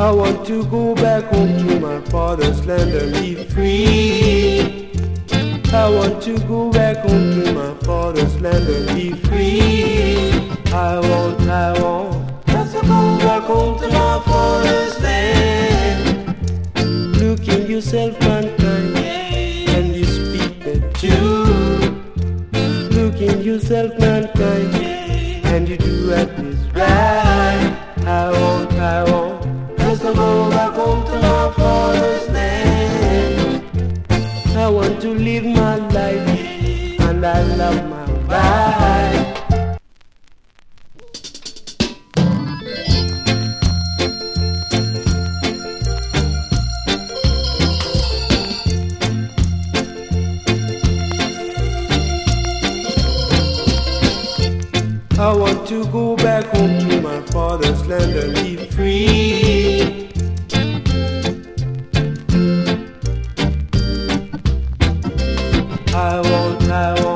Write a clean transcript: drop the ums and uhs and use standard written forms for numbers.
I want to go back home to my father's land and be free. I want to go back home to my father's land and be free. I want just to go back home to my father's land. Look in yourself, mankind, and you speak the truth. Look in yourself, mankind, and you do what is right. I want just to go back home to my father's land. I want to live my life, and I love my wife. I want to go back home to my father's land and be free. I want